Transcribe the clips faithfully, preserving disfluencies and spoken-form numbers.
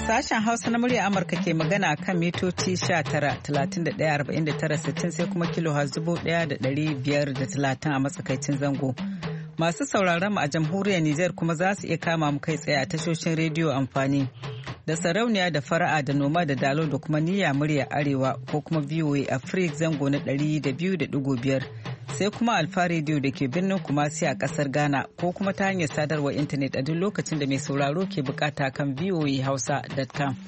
Sashen Hausa na murya Amurka ke magana kan mitoci sha tara, talatin da ɗaya, arba'in da tara, sittin sai kuma kilo dubu ɗaya da ɗari biyar da talatin a matsakaicin zango. Masu sauraron mu a jamhuriyar Nijar kuma za su iya kama mu kai tsaye a tashoshin rediyo amfani da sarauniya da fara'a da noma da dalo da kuma niyya murya arewa ko kuma V O A Africa zango na ɗari da biyu da ɗigo biyar. Sai kuma Alfa Radio da ke birnin Kumasi a kasar Ghana ko kuma ta hanyar sadarwar intanet a duk lokacin da mai sauraro ke bukata kan v o a hausa dot com.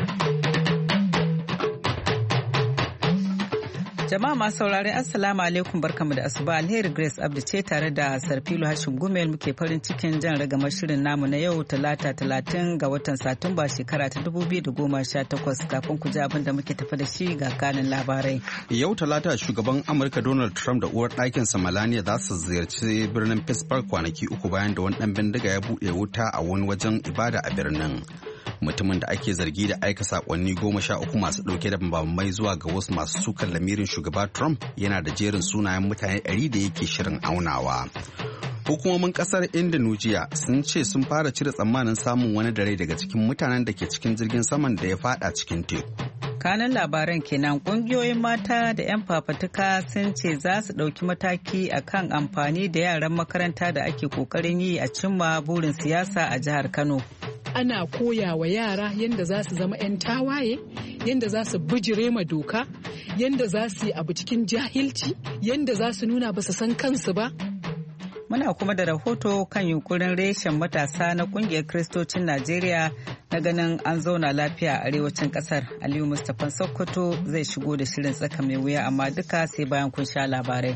Jama'a masu saurare Assalamu alaikum barkamu da asuba. Alheri Grace Abdu ce tare da Sarfilo Hashim Gumel muke farin cikin jan ragamar shirin namu na yau talata talatin ga watan Satumba shekara ta dubu biyu da goma sha takwas. Kafin ku ji abin da muke tafi da shi ga kanin labarai. Yau talata shugaban Amurka Donald Trump da uwar ɗakinsa Melania za su ziyarci birnin Pittsburgh kwanaki uku bayan da wani ɗan bindiga ya buɗe wuta a wani wajen ibada a birnin. Mutumin da ake zargi da aika sakonni goma sha uku masu ɗauke da bambamai zuwa ga wasu masu sukan lamirin shugaba Trump yana da jerin sunayen mutane ɗari da yake shirin aunawa. Hukumomin kasar Indonesia sun ce sun fara cire tsammanin samun wani dare daga cikin mutanen da ke cikin jirgin saman da ya fada cikin teku. Kanan labaran kenan kungiyoyin mata da 'yan fafatuka sun ce za su ɗauki mataki akan amfani da yaran makaranta da ake kokarin yi a cimma burin siyasa a jihar Kano. Ana koya wa yara yadda za su zama 'yan tawaye, yadda za su bijire ma doka, yadda za su yi abu cikin jahilci, yadda za su nuna ba su san kansu ba. Muna kuma da rahoto kan yunkurin reshen matasa na kungiyar Kiristocin Najeriya na ganin an zauna lafiya a arewacin kasar. Aliyu Mustapha Sokoto zai shigo da shirin tsaka mai wuya amma duka sai bayan kun sha labarai.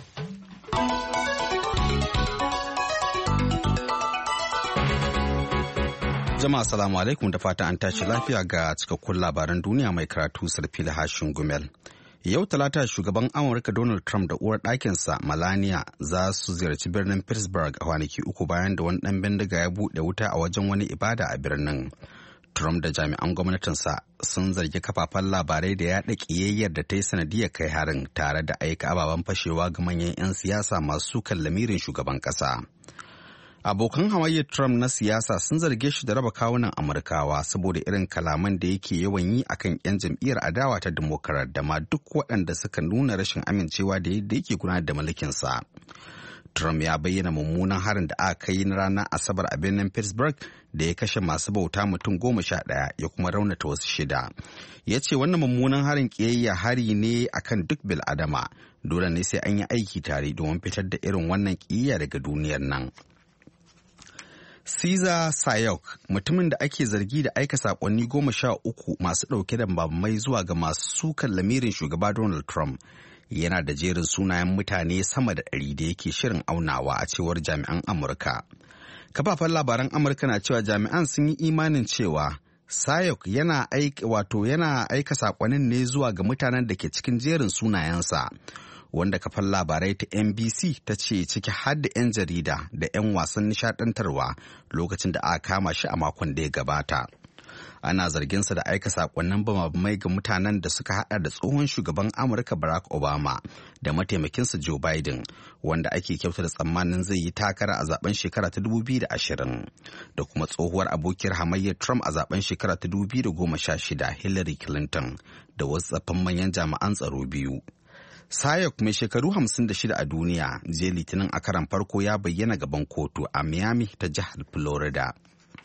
Jama'a salamu alaikum da fata an tashi lafiya ga cikakkun labaran duniya mai karatu Sarfila Hashin Gumel. Yau talata shugaban Amurka Donald Trump da uwar ɗakinsa Melania za su ziyarci birnin Pittsburgh a kwanaki uku bayan da wani ɗan bindiga ya buɗe wuta a wajen wani ibada a birnin. Trump da jami'an gwamnatinsa sun zargi kafafen labarai da yaɗa ƙiyayyar da ta yi sanadiyar kai harin tare da aika ababen fashewa ga manyan 'yan siyasa masu kan lamirin shugaban ƙasa. Abokan hamayyar Trump na siyasa sun zarge shi da raba kawunan Amurkawa saboda irin kalaman da yake yawan yi akan 'yan jam'iyyar adawa ta Democrat da ma duk waɗanda suka nuna rashin amincewa da yadda yake gudanar da mulkinsa. Trump ya bayyana mummunan harin da aka yi na ranar Asabar a birnin Pittsburgh da ya kashe masu bauta mutum goma sha ɗaya ya kuma raunata wasu shida. Ya ce wannan mummunan harin ƙiyayya hari ne akan duk bil'adama. Dole ne sai an yi aiki tare domin fitar da irin wannan ƙiyayya daga duniyar nan. Cesar Sayok, mutumin da ake zargi da aika sakonni goma sha uku masu ɗauke da bambamai zuwa ga masu sukan lamirin shugaba Donald Trump, yana da jerin sunayen mutane sama da ɗari da yake shirin aunawa a cewar jami'an Amurka. Kafafen labaran Amurka na cewa jami'an sun yi imanin cewa Sayok yana aika wato yana aika sakonnin ne zuwa ga mutanen da ke cikin jerin sunayensa. Wanda kafar labarai ta N B C ta ce ciki har da 'yan jarida da 'yan wasan nishadantarwa lokacin da aka kama shi a makon da ya gabata. Ana zarginsa da aika sakonnin bamabamai ga mutanen da suka hada da tsohon shugaban Amurka Barack Obama da mataimakinsa Joe Biden, wanda ake kyauta da tsammanin zai yi takara a zaben shekara ta dubu biyu da ashirin, da kuma tsohuwar abokiyar hamayyar Trump a zaben shekara ta dubu biyu da goma sha shida Hillary Clinton da wasu tsaffin manyan jami'an tsaro biyu. Sayok mai shekaru hamsin da shida a duniya jiya litinin a karan farko ya bayyana gaban kotu a Miami ta jihar Florida.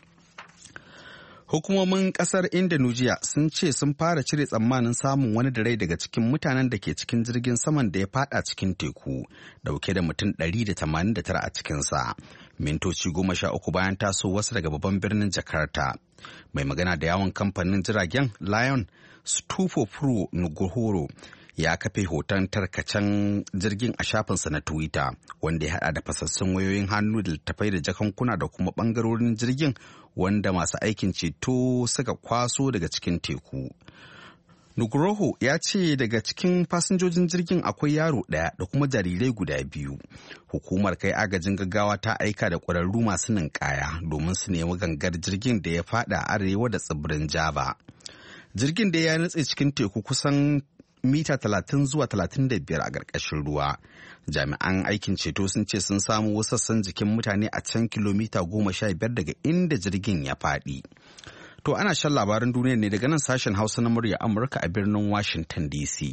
Hukumomin kasar Indonesia sun ce sun fara cire tsammanin samun wani da rai daga cikin mutanen da ke cikin jirgin saman da ya fada cikin teku dauke da mutum ɗari da tamanin da tara a cikinsa. Mintoci goma sha uku bayan taso wasu daga babban birnin Jakarta. Mai magana da yawon kamfanin jiragen Lion Stupofuro Nugroho ya kafe hoton tarkacen jirgin a shafinsa na Twitter wanda ya hada da fasassun wayoyin hannu da littafai da jakankuna da kuma bangarorin jirgin wanda masu aikin ceto suka kwaso daga cikin teku. Nugroho ya ce daga cikin fasinjojin jirgin akwai yaro ɗaya da kuma jarirai guda biyu. Hukumar kai agajin gaggawa ta aika da ƙwararru masu ninkaya domin su nemi gangar jirgin da ya fada arewa da tsibirin Java. Jirgin da ya nutse cikin teku kusan mita talatin zuwa talatin da biyar a ƙarƙashin ruwa. Jami'an aikin ceto sun ce sun samu wasu sassan jikin mutane a can kilomita goma sha biyar daga inda jirgin ya faɗi. To ana shan labaran duniya ne daga nan sashen Hausa na murya Amurka a birnin Washington D C.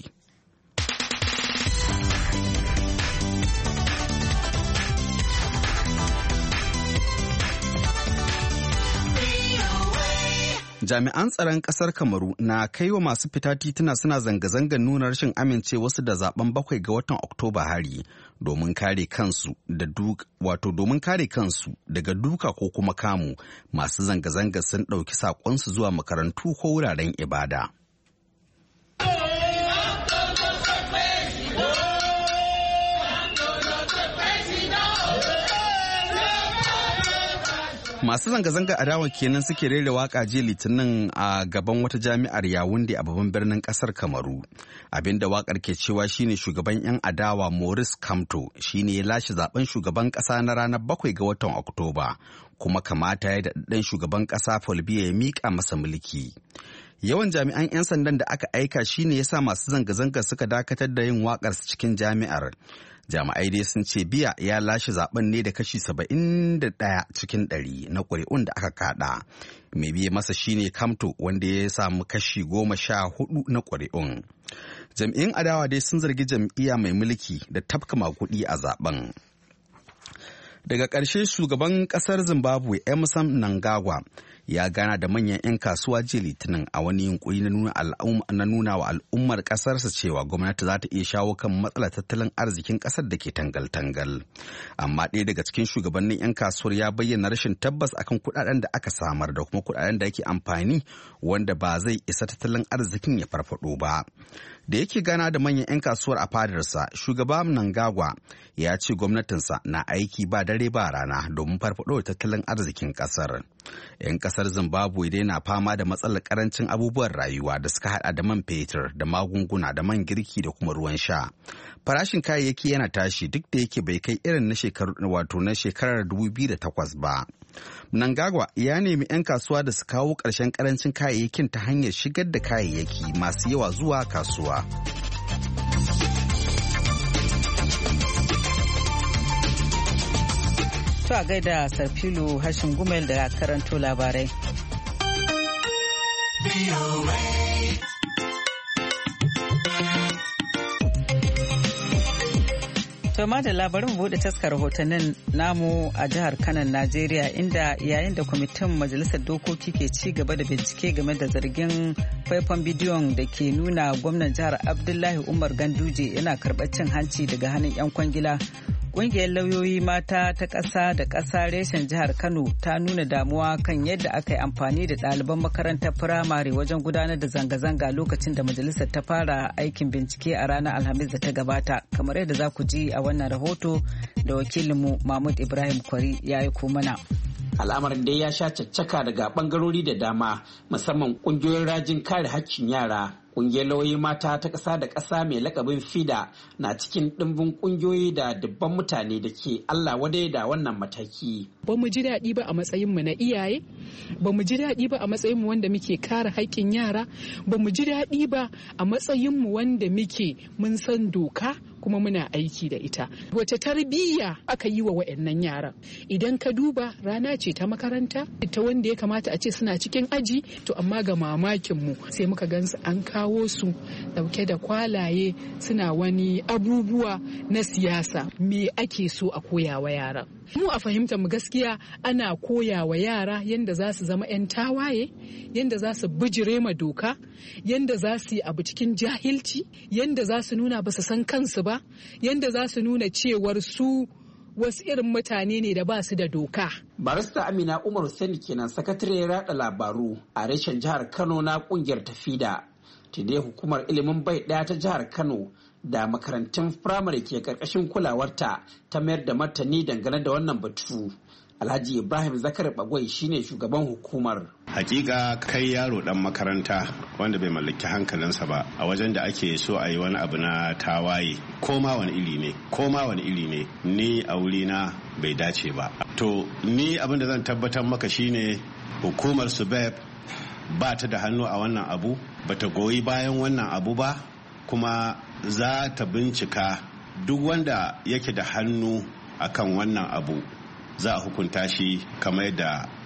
Jami'an tsaron ƙasar Kamaru na kai wa masu fita tituna suna zanga-zangar nuna rashin amincewarsu da zaben bakwai ga watan Oktoba hari domin kare kansu da duk wato domin kare kansu daga duka ko kuma kamu. Masu zanga-zangar sun ɗauki saƙonsu zuwa makarantu ko wuraren ibada. Masu zanga-zanga adawa kenan suke rera waka jiya Litinin a gaban wata jami'ar Yawunde a babban birnin kasar Kamaru. Abinda wakar ke cewa shine shugaban 'yan adawa Maurice Kamto shine ya lashe zaben shugaban kasa na ranar bakwai ga watan Oktoba, kuma kamata ya daɗaɗɗen shugaban kasa Paul Biya ya miƙa masa mulki. Yawan jami'an 'yan sandan da aka aika shine yasa masu zanga-zanga suka dakatar da yin wakar cikin jami'ar. Jami'ai dai sun ce Biya ya lashe zaben ne da kashi saba'in da ɗaya cikin ɗari na ƙuri'un da aka kada. Mai biye masa shine Kamto wanda ya samu kashi goma sha hudu na ƙuri'un. Jam'iyyun adawa dai sun zargi jam'iyya mai mulki da tafka makuɗi a zaben. Daga ƙarshe shugaban ƙasar Zimbabwe Emmerson Mnangagwa ya gana da manyan 'yan kasuwa jiya Litinin a wani yunkuri na nuna wa al'ummar ƙasarsa cewa gwamnati za ta iya shawo kan matsalar tattalin arzikin ƙasar da ke tangal-tangal. Amma ɗaya daga cikin shugabannin 'yan kasuwar ya bayyana rashin tabbas akan kuɗaɗen da aka samar da kuma kuɗaɗen da ake amfani wanda ba zai isa tattalin arzikin ya farfaɗo ba. Da yake gana da manyan 'yan kasuwar a fadarsa, shugaba Mnangagwa ya ce gwamnatinsa na aiki ba dare ba rana domin farfaɗo tattalin arzikin ƙasar. 'Yan ƙasar Zimbabwe dai na fama da matsalar ƙarancin abubuwan rayuwa da suka hada da man fetur da magunguna da man girki da kuma ruwan sha. Farashin kayayyaki yana tashi duk da yake bai kai irin na shekarar wato na shekarar dubu biyu da takwas ba. Mnangagwa ya nemi 'yan kasuwa da su kawo ƙarshen ƙarancin kayayyakin ta hanyar shigar da kayayyaki masu yawa zuwa kasuwa. To a gaida Sarfilu Hashin Gumel da karanto labarai. To ma da labarin bude taskar rahotannin namu a jihar Kanan Najeriya, inda yayin da kwamitin majalisar dokoki ke ci gaba da bincike game da zargin faifan bidiyon da ke nuna gwamnan jihar Abdullahi Umar Ganduje yana karɓar cin hanci daga hannun 'yan kwangila. Ƙungiyar lauyoyi mata ta ƙasa da ƙasa reshen jihar Kano ta nuna damuwa kan yadda aka yi amfani da ɗaliban makarantar firamare wajen gudanar da zanga-zanga lokacin da majalisar ta fara aikin bincike a ranar Alhamis da ta gabata, kamar yadda za ku ji a wannan rahoto da wakilinmu Mahmud Ibrahim Kwari ya yi mana. Al'amarin dai ya sha caccaka daga bangarori da dama, musamman ƙungiyoyin rajin kare haƙƙin yara. Ƙungiyar lauyoyi mata ta ƙasa da ƙasa mai lakabin FIDA na cikin ɗimbin ƙungiyoyi da dubban mutane da ke Allah wadai da wannan mataki. Ba mu ji daɗi ba a matsayinmu na iyaye, ba mu ji daɗi ba a matsayinmu wanda muke kare haƙƙin yara, ba mu ji daɗi ba a matsayinmu wanda muke mun san doka kuma muna aiki da ita. Wace tarbiyya aka yi wa wa'annan yaran? Idan ka duba rana ce ta makaranta, ta wanda ya kamata a ce suna cikin aji, to amma ga mamakinmu sai muka gansu an kawo su dauke da kwalaye suna wani abubuwa na siyasa. Me ake so a koya wa yaran? Mu a fahimtar mu gaskiya ana koya wa yara yanda za su zama 'yan tawaye, yanda za su bijire ma doka, yanda za su yi abu cikin jahilci, yanda za su nuna ba su san kansu ba, yanda za su nuna cewar su wasu irin mutane ne da ba su da doka. Barista Amina Umar Sani kenan sakatare rada labaru a reshen jihar Kano na kungiyar Tafida. Tidai hukumar ilimin bai daya ta jihar Kano da makarantun firamare ke karkashin kulawarta ta mayar da martani dangane da wannan batu. Alhaji Ibrahim Zakar Bagwai shine shugaban hukumar. Hakika kai yaro dan makaranta wanda bai mallaki hankalinsa ba a wajen da ake so a yi wani abu na tawaye, ko ma wani iri ne ko ma wani iri ne ni a wurina bai dace ba. To ni abin da zan tabbatar maka shine hukumar Subeb ba ta da hannu a wannan abu, bata goyi bayan wannan abu ba, kuma za ta bincika duk wanda yake da hannu akan wannan abu za a hukunta shi kamar yadda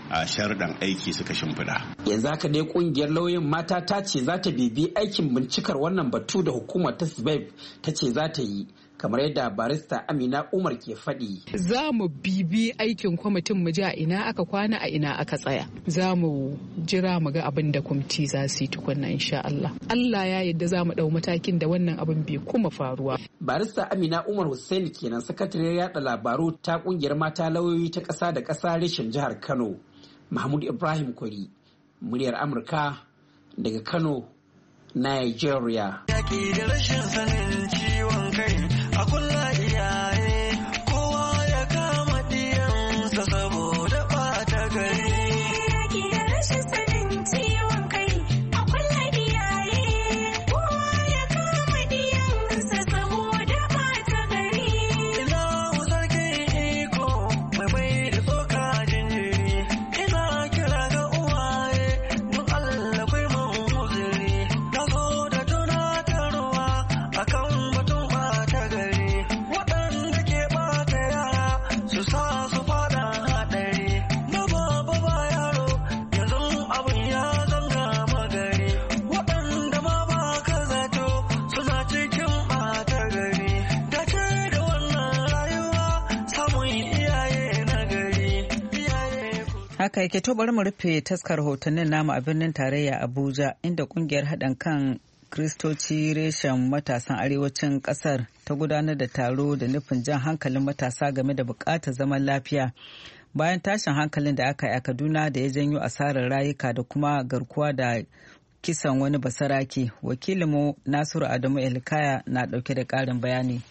a sharuɗan aiki suka shimfiɗa. Yanzu haka dai kungiyar lauyoyin mata ta ce za ta bibi aikin bincikar wannan batu da hukumar ta S B E B ta ce za ta yi, kamar yadda barista Amina Umar ke faɗi. Za mu bibi aikin kwamitin mu ji a ina aka kwana a ina aka tsaya. Za mu jira mu ga abin da kwamiti za su yi tukunna insha Allah. Allah ya yarda za mu ɗau matakin da wannan abin bai kuma faruwa. Barista Amina Umar Hussein kenan sakatariyar yada labaru ta kungiyar mata lauyoyi ta ƙasa da ƙasa reshen jihar Kano. Mahmud Ibrahim Kwari, muryar Amurka daga Kano, Nigeria. Yaki da rashin sanin ciwon kai a kulla iyaye, kowa ya kama diyansa saboda ɓata gari. Yaki da rashin sanin ciwon kai a kulla iyaye, kowa ya kama diyansa saboda ɓata gari. Ina sarki iko mai mai da tsoka jinjiri, ina kira ga uwaye don Allah kai mun uzuri. Na zo da tunatarwa akan batun ɓata gari, waɗanda ke ɓata yara su sa su faɗa haɗari. Na baba ba yaro yanzu abin ya zanga magari, waɗanda ma ba ka zato suna cikin ɓata gari. Da ce da wannan rayuwa samun iyaye na gari, iyaye ku. Haka yake, to bari mu rufe taskar hotunan namu a birnin tarayya Abuja, inda kungiyar haɗin kan Kristoci reshen matasan arewacin ƙasar ta gudanar da taro da nufin jan hankalin matasa game da buƙatar zaman lafiya bayan tashin hankalin da aka yi a Kaduna da ya janyo asarar rayuka da kuma garkuwa da kisan wani basarake. Wakilinmu Nasiru Adamu Elkaya na ɗauke da ƙarin bayani.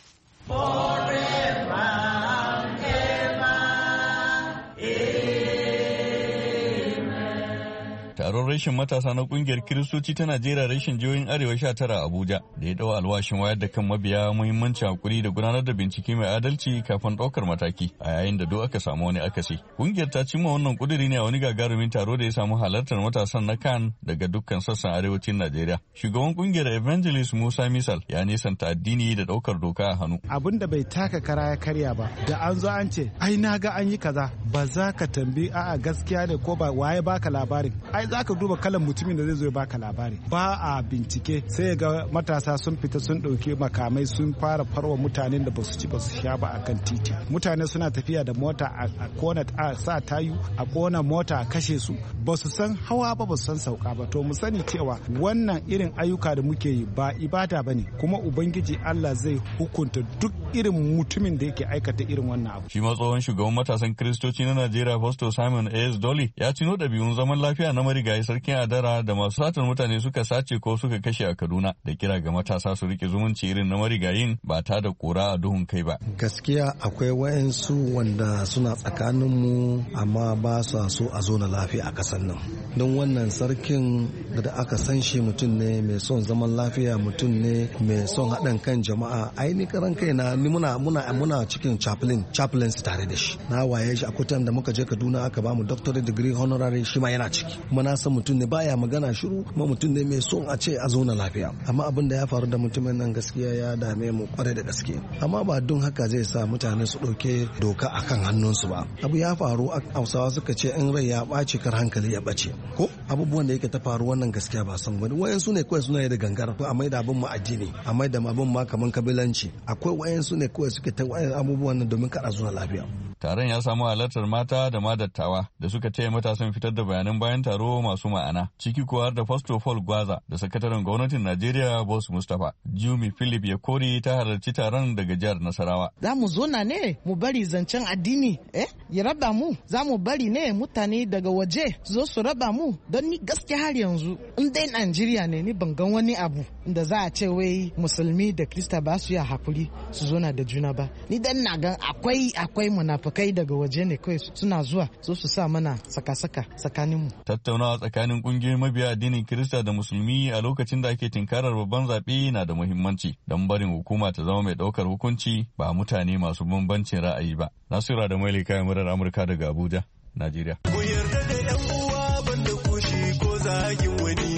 Taron rashin matasa na kungiyar Kiristoci ta Najeriya rashin jihohin Arewa sha tara a Abuja da ya dawo alwashin wayar da kan mabiya muhimmancin hakuri da gudanar da bincike mai adalci kafin ɗaukar mataki a yayin da duk aka samu wani akasi. Kungiyar ta cimma wannan kuduri ne a wani gagarumin taro da ya samu halartar matasan na kan daga dukkan sassan arewacin Najeriya. Shugaban kungiyar Evangelist Musa Misal ya nisanta addini da ɗaukar doka a hannu. Abin da bai taka kara ya karya ba, da an zo an ce ai na ga an yi kaza, ba za ka tambayi a'a gaskiya ne ko ba waye baka labarin. Ai za ka duba kalan mutumin da zai zo ya baka labari. Ba a bincike, sai ga matasa sun fita sun ɗauki makamai sun fara farwa mutanen da basu ci basu sha ba akan titi. Mutane suna tafiya da mota a kona a sa tayu a kona mota a kashe su, basu san hawa ba basu san sauka ba. To mu sani cewa wannan irin ayyuka da muke yi ba ibada bane, kuma ubangiji Allah zai hukunta duk irin mutumin da yake aikata irin wannan abu. Shi ma tsohon shugaban matasan Kiristoci na Najeriya Pastor Simon A S Dolly ya cino ɗabi'un zaman lafiya na marigayi sarkin Adara da masu satar mutane suka sace ko suka kashe a Kaduna, da kira ga matasa su rike zumunci irin na marigayin ba ta da kura a duhun kai ba. Gaskiya akwai wayansu wanda suna tsakaninmu amma ba sa so a zo na lafiya a kasan nan. Don wannan sarkin da aka san shi mutum ne mai son zaman lafiya, mutum ne mai son haɗin kan jama'a. Ai ni karan kaina ni muna muna muna cikin chaplain chaplains tare da shi. Na waye shi a kutan da muka je Kaduna aka ba mu doctorate degree honorary, shi ma yana ciki. Kuma na san mutum ne baya magana shiru, kuma mutum ne mai son a ce a zo na lafiya. Amma abin da ya faru da mutumin nan gaskiya ya dame mu kwarai da gaske. Amma ba don haka zai sa mutane su ɗauke doka akan hannunsu ba. Abu ya faru, Hausawa suka ce in rai ya ɓaci kar hankali ya ɓace. Ko abubuwan da yake ta faru wannan gaskiya ba san wani. Wayansu ne kawai suna da gangar, a mai da abin ma addini, a mai da abin ma kaman kabilanci. Akwai wayansu ne kawai suke ta abubuwan nan domin kada zuwa lafiya. Taron ya samu halartar mata da ma dattawa da suka taya matasan fitar da bayanan bayan taro masu ma'ana, ciki kuwa da Pastor Paul Gwaza da sakataren gwamnatin Najeriya Boss Mustapha. Jumi Philip Yakori ta halarci taron daga jihar Nasarawa. Za mu zo na ne mu bari zancen addini eh ya raba mu, za mu bari ne mutane daga waje su zo su raba mu, don ni gaskiya har yanzu in dai Najeriya ne ni ban gan wani abu da za a ce wai musulmi da Krista ba su ya hakuri su zo na da juna ba. Ni dan na gan akwai akwai munafukai daga waje ne kawai suna zuwa so su sa mana saka-saka tsakanin mu. Tattaunawa tsakanin kungiyoyin mabiya addinin Kirista da musulmi a lokacin da ake tinkarar babban zaɓe na da muhimmanci don barin hukuma ta zama mai ɗaukar hukunci ba mutane masu bambancin ra'ayi ba. Nasira da Maili kayan murar Amurka daga Abuja, Najeriya. Ku yarda da yan uwa banda kushi ko zagin wani.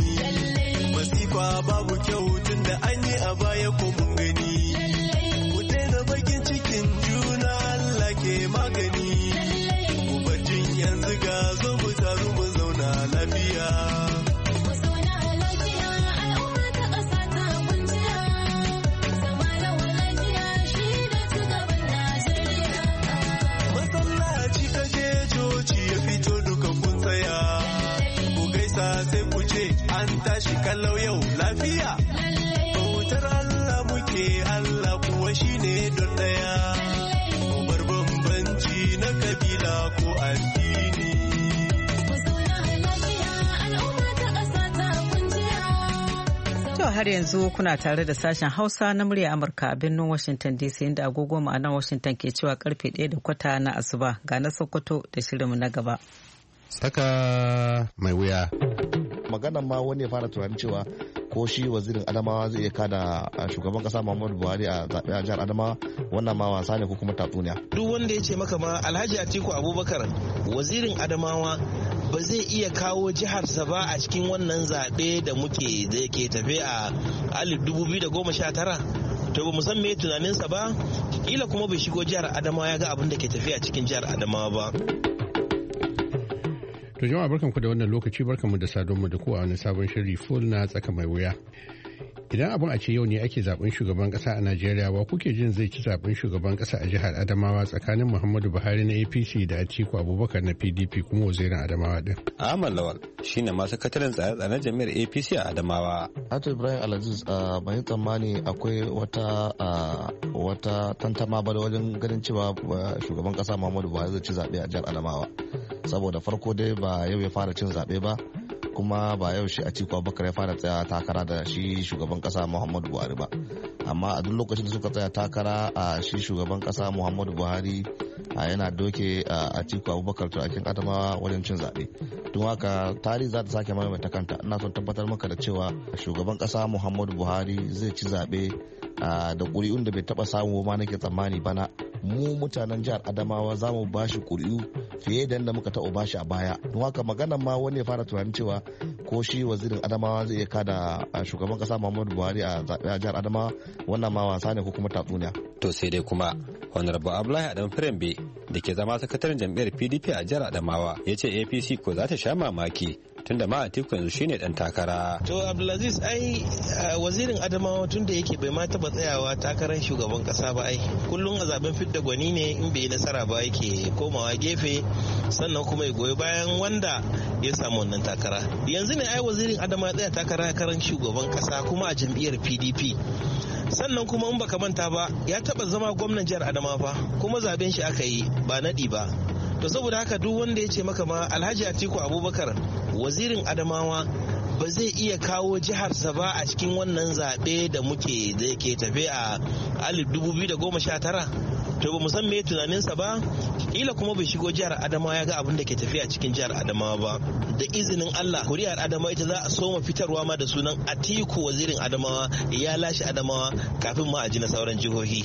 Masifa babu kyau tun da an yi a baya ko mun gani. Ku daina bakin cikin juna Allah ke magani. Ku bacin yanzu ga zo mu lafiya. Masallaci ka je coci ya fito duka kun tsaya. Ku gaisa sai ku ce an tashi kallau yau lafiya. Bautar Allah muke Allah kuwa shine don daya. Bar bambanci na kabila ko addini. To har yanzu kuna tare da sashen Hausa na murya Amurka a birnin Washington D C inda agogo ma'anar Washington ke cewa karfe ɗaya da kwata na asuba ga na Sokoto da shirinmu na gaba. Saka mai wuya. Maganan ma wani ya fara tunanin cewa ko shi wazirin Adamawa zai iya kada shugaban kasa Muhammadu Buhari a zaɓe a jihar Adamawa, wannan ma wasa ne ko kuma tatsuniya. Duk wanda ya ce maka ma Alhaji Atiku Abubakar wazirin Adamawa ba zai iya kawo jiharsa ba a cikin wannan zaɓe da muke da ke tafe a alif dubu biyu da goma sha tara, to ba mu san me tunaninsa ba, kila kuma bai shigo jihar Adamawa ya ga abin da ke tafe a cikin jihar Adamawa ba. To jama'a barkanku da wannan lokaci, barkanmu da sadonmu da kowa wani sabon shiri full na tsaka mai wuya. Idan abin a ce yau ne ake zaben shugaban kasa a Najeriya, wa kuke jin zai ci zaben shugaban kasa a jihar Adamawa tsakanin Muhammadu Buhari na A P C da Atiku Abubakar na P D P kuma wazirin Adamawa din? Ahmad Lawal shine masu sakataren tsare-tsaren jami'ar A P C a Adamawa. Ato Ibrahim Alaziz ban tsammani akwai wata wata tantama ba da wajen ganin cewa shugaban kasa Muhammadu Buhari zai ci zabe a jihar Adamawa. Saboda farko dai ba yau ya fara cin zabe ba, kuma ba yau shi Atiku Abubakar ya fara tsaya takara da shi shugaban kasa Muhammadu Buhari ba, amma a duk lokacin da suka tsaya takara a shi shugaban kasa Muhammadu Buhari yana doke Atiku Abubakar to akin Adamawa wajen cin zaɓe. Don haka tarihi za ta sake maimaita kanta. Ina son tabbatar maka da cewa shugaban kasa Muhammadu Buhari zai ci zaɓe da ƙuri'un da bai taɓa samu ma nake tsammani bana. Mu mutanen jihar Adamawa za mu bashi ƙuri'u fiye da yadda muka taɓa bashi a baya. Don haka maganan ma wani ya fara tunanin cewa ko shi wazirin Adamawa zai iya kada shugaban kasa Muhammadu Buhari a zaɓe a jihar Adamawa, wannan ma wasa ne ko kuma tatsuniya. To sai dai kuma Honorable Abdullahi Adam Firimbe da ke zama sakataren jam'iyyar P D P a jihar Adamawa ya ce A P C ko za ta sha mamaki tunda ma Atiku yanzu shine dan takara. To Abdulaziz ai wazirin Adamawa tunda yake bai ma taba tsayawa takarar shugaban kasa ba ai. Kullum a zaben fidda gwani ne in bai nasara ba yake komawa gefe sannan kuma ya goyi bayan wanda ya samu wannan takara. Yanzu ne ai wazirin Adamawa tsaya takara karan shugaban kasa kuma a jam'iyyar P D P. Sannan kuma in baka manta ba ya taba zama gwamnan jihar Adamawa fa kuma zaben shi aka yi ba nadi ba. To saboda haka duk wanda ya ce maka ma Alhaji Atiku Abubakar wazirin Adamawa ba zai iya kawo jiharsa ba a cikin wannan zaɓe da muke da ke tafe a alif dubu biyu da goma sha tara, to ba mu san me tunaninsa ba, kila kuma bai shigo jihar Adamawa ya ga abin da ke tafe a cikin jihar Adamawa ba. Da izinin Allah kuri'ar Adamawa ita za a soma fitarwa ma da sunan Atiku wazirin Adamawa ya lashe Adamawa kafin ma a ji na sauran jihohi.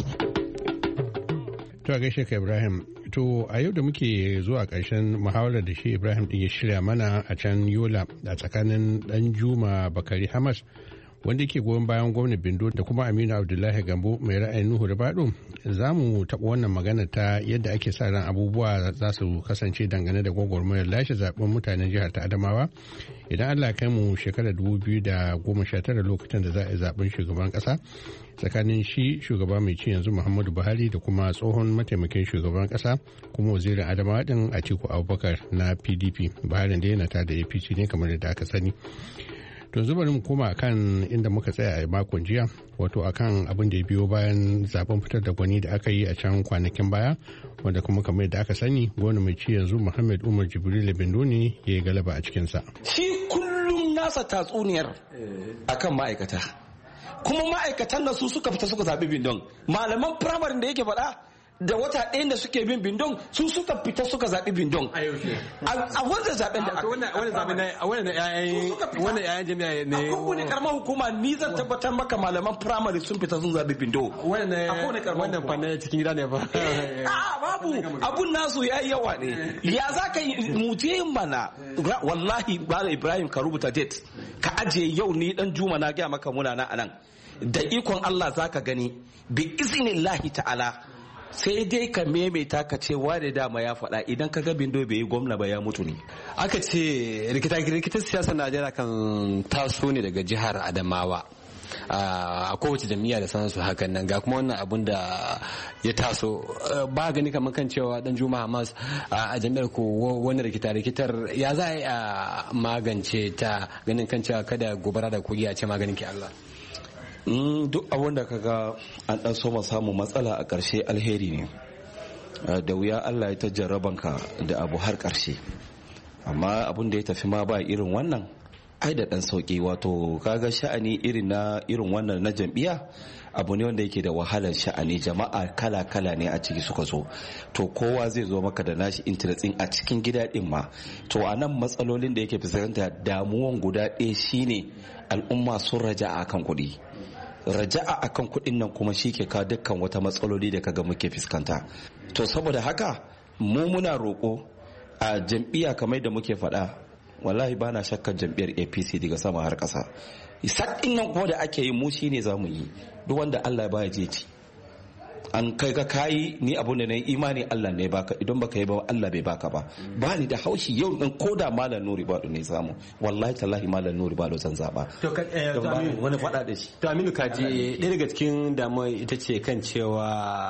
To a gaishe ka Ibrahim. To a yau da muke zuwa ƙarshen muhawarar da shi Ibrahim din ya shirya mana a can Yola a tsakanin Dan Juma Bakari Hamas wanda ke goyon bayan gwamnan Bindo da kuma Aminu Abdullahi Gambo mai ra'ayin Nuhu Ribado, za mu taɓa wannan magana ta yadda ake sa ran abubuwa za su kasance dangane da gwagwarmayar lashe zaben mutanen jihar ta Adamawa idan Allah kai mu shekarar dubu biyu da goma sha tara lokacin da za a yi zaben shugaban ƙasa tsakanin shi shugaba mai ci yanzu Muhammadu Buhari da kuma tsohon mataimakin shugaban ƙasa kuma wazirin Adamawa din Atiku Abubakar na P D P. Buhari da yana ta da A P C ne kamar yadda aka sani. To zuba mu koma kan inda muka tsaya a makon jiya, wato akan abin da ya biyo bayan zaben fitar da gwani da aka yi a can kwanakin baya, wanda kuma kamar yadda aka sani gwamna mai ci yanzu Muhammad Umar Jibril Bindo ne ya yi galaba a cikinsa. Shi kullum nasa tatsuniyar akan ma'aikata, kuma ma'aikatan nan su suka fita suka zaɓi Bindon. Malaman firamare da yake faɗa da wata ɗayan da suke bin Bindon su suka fita suka zaɓi Bindon a wanda zaɓen da aka wani zaɓen a wani yayan yayan jami'a ne a kowane karamar hukuma ni zan tabbatar maka malaman firamare sun fita sun zaɓi Bindo wannan fannin cikin gida ne ba a babu abun nasu ya yi yawa ne ya za ka yi muje mana wallahi bala Ibrahim ka rubuta date ka ajiye yau ni dan juma na gaya maka muna na anan da ikon Allah za ka gani bi iznillahi ta'ala sai dai ka maimaita ka ce wane dama ya faɗa idan ka ga bindo bai yi gwamna ba ya mutu ne. Aka ce rikitar siyasar Najeriya kan taso ne daga jihar Adamawa. a kowace jam'iyya da sanansu hakan nan ga kuma wannan abun da ya taso ba gani kamar kan cewa dan Juma Hamas a jam'iyyar ko wani rikita rikitar ya za a magance ta ganin kan cewa kada gobara da kogi a ce maganin ki Allah. Duk abun da kaga an dan so samu matsala a ƙarshe alheri ne, da wuya Allah ya ta jarrabanka da abu har ƙarshe, amma abun da ya tafi ma ba irin wannan ai da dan sauki. Wato kaga sha'ani irin na irin wannan na jam'iyya abu ne wanda yake da wahalar sha'ani, jama'a kala kala ne a ciki suka zo, to kowa zai zo maka da nashi interest a cikin gida din ma. To a nan matsalolin da yake fuskanta damuwan guda ɗaya shine al'umma sun raja'a akan kuɗi. Raja'a akan kuɗin nan kuma shi ke kawo dukkan wata matsaloli da kaga muke fuskanta. To saboda haka mu muna roƙo a jam'iyya kamar da muke faɗa, wallahi ba na shakkan jam'iyyar A P C daga sama har ƙasa. Saɗin nan kuma da ake yi mu shi ne za mu yi, duk wanda Allah ba ya je ci. An kai ka kayi ni abun da na yi imani Allah ne baka, idan baka yi ba Allah bai baka ba. Ba ni da haushi yau ɗin ko da Malam Nuri Bado ne samu, wallahi tallahi Malam Nuri Bado zan zaɓa. To wani faɗa da shi. To Aminu Kaji, ɗaya daga cikin damuwa ita ce kan cewa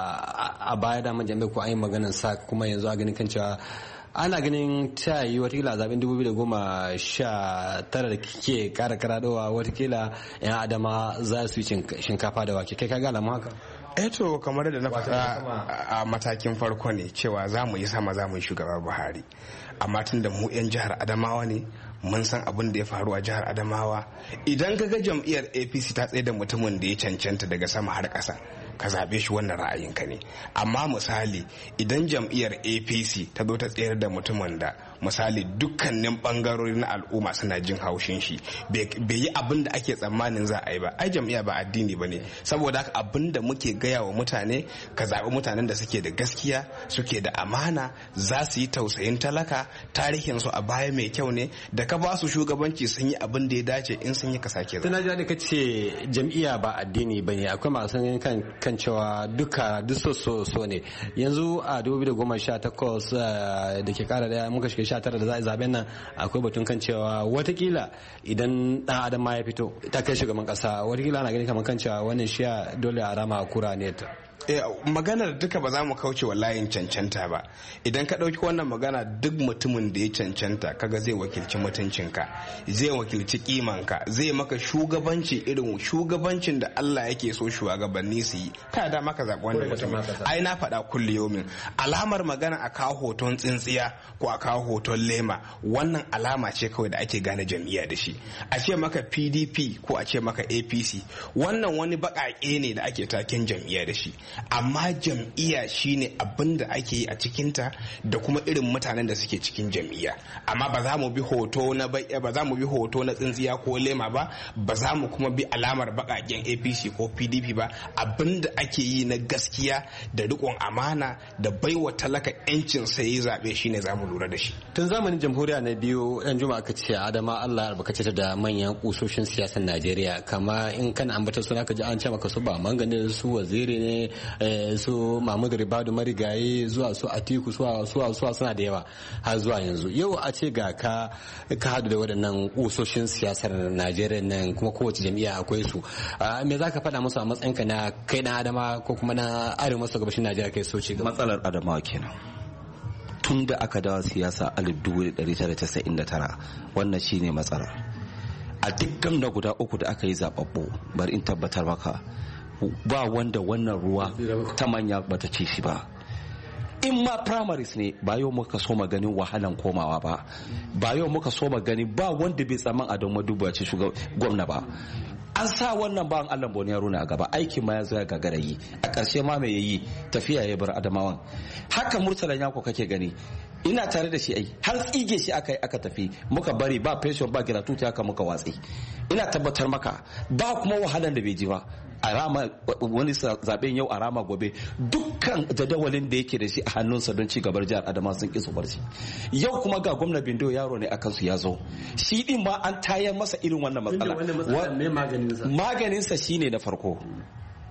a baya da jam'iyyar ko an yi maganar sa, kuma yanzu a ganin kan cewa ana ganin ta yi watakila zaben dubu biyu da goma sha tara da ke kara karadowa watakila yan adama za su yi shinkafa da wake, kai ka ga alamu haka? Eto kamar da na faɗa a matakin farko ne cewa za mu yi sama, za mu yi shugaba Buhari, amma tun da mu 'yan jihar Adamawa ne mun san abin da ya faru a jihar Adamawa. Idan ka ga jam'iyyar A P C ta tsaye da mutumin da ya cancanta daga sama har ƙasa, ka zaɓe shi, wannan ra'ayinka ne. Amma misali idan jam'iyyar A P C ta zo ta tsayar da mutumin da misali dukkanin bangarori na al'umma suna jin haushin shi, bai yi abin da ake tsammanin za a yi ba, ai jam'iyya ba addini ba ne. Saboda haka abin da muke gaya wa mutane, ka zaɓi mutanen da suke da gaskiya, suke da amana, za su yi tausayin talaka, tarihin su a baya mai kyau ne, da ka ba su shugabanci sun yi abin da ya dace, in sun yi ka sake zama. Tana da ka ce jam'iyya ba addini ba ne, akwai masu kan kan cewa duka duk so so ne. Yanzu a dubu biyu da goma sha takwas da ke kara daya muka shiga sha tara da za a zaben nan, akwai batun kan cewa watakila idan dan adam ma ya fito ta kai shugaban kasa, watakila ana gani kamar kan cewa wannan shiya dole a rama kura ne ta. Maganar duka ba za mu kauce wa layin cancanta ba. Idan ka ɗauki wannan magana, duk mutumin da ya cancanta kaga zai wakilci mutuncinka, zai wakilci kimanka, zai maka shugabanci irin shugabancin da Allah yake so shugabanni su yi, ka da maka zaɓi wannan mutumin. Ai na faɗa kulli yomin alamar magana a kawo hoton tsintsiya ko a kawo hoton lema, wannan alama ce kawai da ake gane jam'iyya da shi. A ce maka P D P ko a ce maka A P C, wannan wani baƙaƙe ne da ake taken jam'iyya da shi. Amma jam'iyya shine abin da ake yi a cikinta da kuma irin mutanen da suke cikin jam'iyya. Amma ba za mu bi hoto na ba za mu bi hoto na tsintsiya ko lema ba, ba za mu kuma bi alamar baƙaƙen A P C ko P D P ba. Abin da ake yi na gaskiya da riƙon amana da baiwa talaka 'yancin sai zaɓe shine za mu lura da shi. Tun zamanin jamhuriya na biyu yan juma aka ce Adama Allah ya albarkace ta da manyan kusoshin siyasar Najeriya, kama in kana ambata suna ka ji an ce maka su ba mangane su waziri ne, su Mahmud Ribadu marigayi, zuwa su Atiku, zuwa zuwa suna da yawa har zuwa yanzu. Yau a ce ga ka ka hadu da waɗannan kusoshin siyasar Najeriya nan, kuma kowace jam'iyya akwai su, me za ka faɗa musu a matsayinka na kai na Adama ko kuma na arewa maso gabashin Najeriya kai so ci gaba? Matsalar Adamawa kenan tun da aka dawo siyasa alif dubu ɗari tara casa'in da tara, wannan shine matsalar. A dukkan da guda uku da aka yi zaɓaɓɓu, bari in tabbatar maka ba wanda wannan ruwa ta manya bata ci shi ba. In ma primaries ne, ba yau muka so maganin wahalan komawa ba, ba yau muka so maganin ba wanda bai tsaman a don maduba ce shugaban gwamna ba. An sa wannan bawan Allah Boni Haruna a gaba, aikin ma ya zo ya gagara yi, a ƙarshe ma mai yayi tafiya ya bar Adamawan. Haka Murtala Nyako kake gani, ina tare da shi ai har tsige shi aka yi aka tafi, muka bari ba pension ba gratuity haka muka watsi. Ina tabbatar maka ba kuma wahalan da bai ji ba. A rama wani zaben yau, a rama gobe, dukkan jadawalin da yake da shi a hannunsa don ci gabar jihar Adama sun ƙi su bar shi. Yau kuma ga gwamna Bindo yaro ne akan su ya zo, shi din ma an tayar masa irin wannan matsala. Maganinsa shine na farko,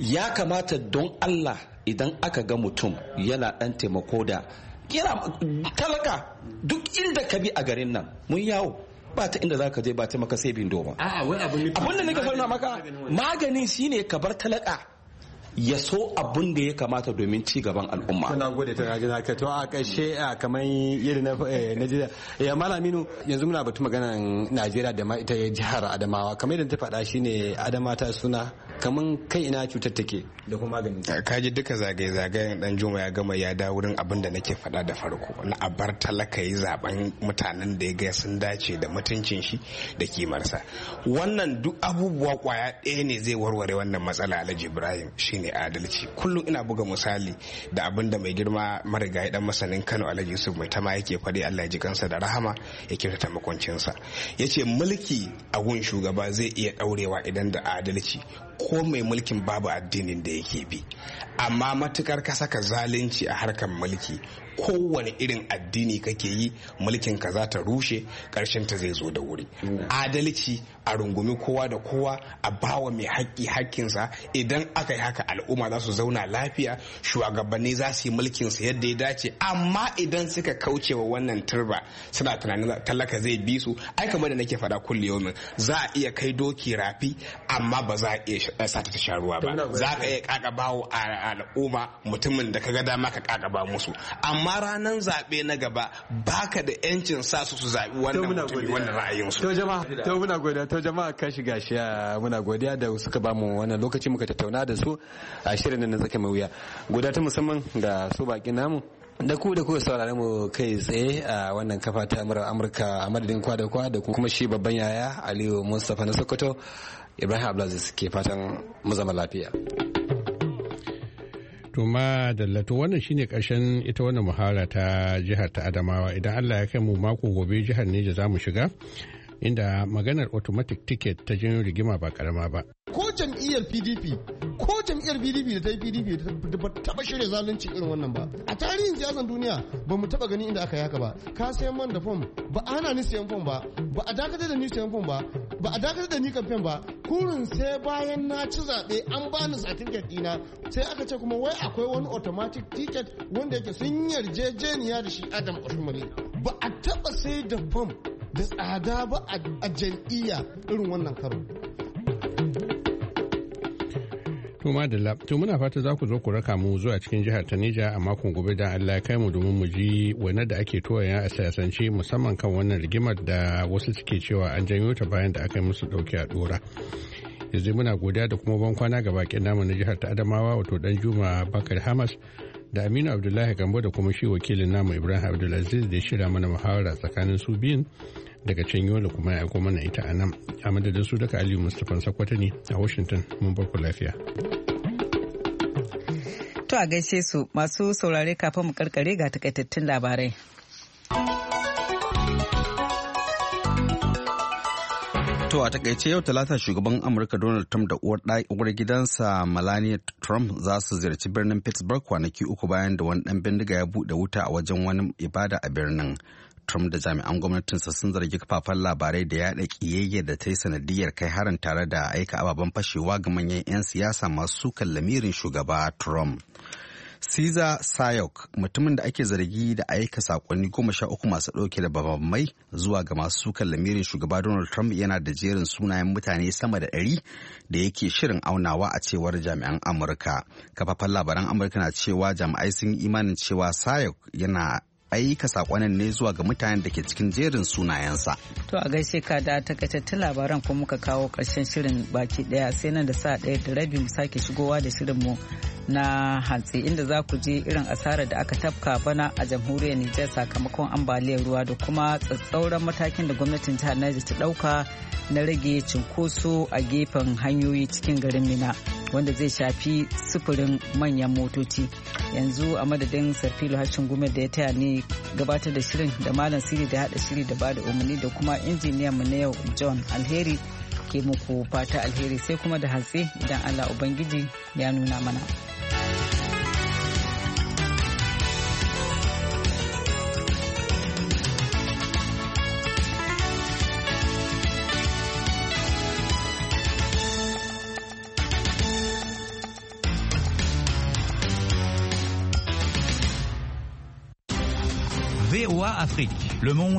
ya kamata don Allah idan aka ga mutum yana dan taimako da yana talaka duk inda ka bi a garin nan mun yawo ba ta inda zaka je ba ta maka sai bindo ba abin da nake faɗa maka magani shine ka bar talaka ya so abun da ya kamata domin ci gaban al'umma. Tana gode ta rajina ka to a ƙarshe kamar yadda na Najeriya ya Malaminu yanzu muna batu maganan Najeriya da ma ita jihar Adamawa kamar yadda ta faɗa shine Adama ta suna kamar kai ina cutar take da kuma magani. Kaji duka zagaye-zagayen dan Juma ya gama ya dawo wurin abin da nake faɗa da farko na abar talaka yi zaben mutanen da ya ga sun dace da mutuncin shi da kimarsa. Wannan duk abubuwa kwaya ɗaya ne zai warware wannan matsala Alhaji Ibrahim shi ne adalci. Kullum ina buga misali da abin da mai girma marigayi dan masanin Kano Alhaji Yusuf Mai Tama yake faɗi Allah ya ji kansa da rahama ya kyautata makwancinsa. Yace mulki a gun shugaba zai iya ɗaurewa idan da adalci ko mai mulkin babu addinin da yake bi, amma matukar ka saka zalunci a harkar mulki kowane irin addini kake yi mulkin ka za ta rushe, karshen ta zai zo da wuri. Adalci a rungumi kowa da kowa, a bawa mai haƙƙi haƙƙinsa. Idan aka yi haka al'umma za su zauna lafiya, shugabanni za su yi mulkin su yadda ya dace. Amma idan suka kauce wa wannan turba suna tunanin talaka zai bi su, ai kamar da nake faɗa kulli yaumin za a iya kai doki rafi amma ba za a iya sata ta sha ruwa ba. Za ka iya kakabawo a al'umma mutumin da ka ga dama ka kakaba musu, amma ranar zaɓe na gaba baka da yancin sa su su zaɓi wannan mutumi wannan ra'ayinsu. To jama'a, to muna godiya, to jama'a ka shiga shi muna godiya da suka ba mu wannan lokaci muka tattauna da su a shirin nan na zaka mai wuya. Godiya ta musamman ga su bakin namu. Da ku da ku saurare mu kai tsaye a wannan kafa ta murar Amurka a madadin kwa da kwa da kuma shi babban yaya Aliyu Mustapha na Sokoto, Ibrahim Abdulaziz ke fatan mu zama lafiya. To ma dallato wannan shine karshen ita wannan muhawara ta jihar ta Adamawa. Idan Allah ya kai mu mako gobe jihar Neja za mu shiga inda maganar automatic ticket ta jin rigima ba karama ba. Ko jam'iyyar P D P ko jam'iyyar P D P da ta yi P D P da ba taba shirya zalunci irin wannan ba. A tarihin siyasar duniya ba mu taba gani inda aka yi haka ba. Ka sayan man da fom ba a hana ni sayan fom ba, ba a dakatar da ni sayan fom ba, ba a dakatar da ni kamfen ba. Kurin sai bayan na ci zaɓe an bani certificate ɗina sai aka ce kuma wai akwai wani automatic ticket wanda yake sun yarjejeniya da shi Adam Oshumale. Ba a taba sai da fom da tsada ba a jam'iyya irin wannan karo. To madalla, to muna fata za ku zo ku raka mu zuwa cikin jihar ta Neja a makon gobe da Allah ya kai mu domin mu ji wani da ake toya a siyasance musamman kan wannan rigimar da wasu suke cewa an janyo ta bayan da aka yi musu dauki a dora. Yanzu muna godiya da kuma ban kwana ga bakin namu na jihar ta Adamawa wato Dan Juma Bakar Hamas da Aminu Abdullahi Gambo da kuma shi wakilin namu Ibrahim Abdulaziz da ya shirya mana muhawara tsakanin su biyun daga can Yola kuma ya aiko mana ita a nan. A madadin su daga Aliyu Mustapha Sakwata ne a Washington, mun bar ku lafiya. To a gaishe su masu saurare kafin mu karkare ga takaitattun labarai. To a takaice yau talata shugaban Amurka Donald Trump da uwar gidansa Melania Trump za su ziyarci birnin Pittsburgh kwanaki uku bayan da wani dan bindiga ya buɗe wuta a wajen wani ibada a birnin. Trump da jami'an gwamnatinsa sun zargi kafafen labarai da yaɗa ƙiyayya da ta yi sanadiyar kai harin tare da aika ababen fashewa ga manyan 'yan siyasa masu sukan lamirin shugaba Trump. Caesar Sayok, mutumin da ake zargi da aika sakonni goma sha uku masu ɗauke da babamai zuwa ga masu sukan lamirin shugaba Donald Trump, yana da jerin sunayen mutane sama da ɗari da yake shirin aunawa a cewar jami'an Amurka. Kafafen labaran Amurka na cewa jami'ai sun yi imanin cewa Sayok yana aika sakonin ne zuwa ga mutanen da ke cikin jerin sunayensa. To a gaishe ka da takaitattun labaran kuma muka kawo ƙarshen shirin baki ɗaya sai nan da sa ɗaya da rabi mu sake shigowa da shirinmu na hantsi inda za ku je irin asarar da aka tafka bana a jamhuriyar Nijar sakamakon ambaliyar ruwa da kuma tsatsauran matakin da gwamnatin jihar Niger ta ɗauka na rage cunkoso a gefen hanyoyi cikin garin Mina wanda zai shafi sufurin manyan motoci. Yanzu a madadin Sarfilo Hashin Gumel da ya taya ni gabatar da shirin da Malam Siri da haɗa shiri da bada umarni da kuma injiniyan mu na yau John Alheri ke muku fata alheri sai kuma da hatsi idan Allah Ubangiji ya nuna mana. V O A Afrique, Le Monde.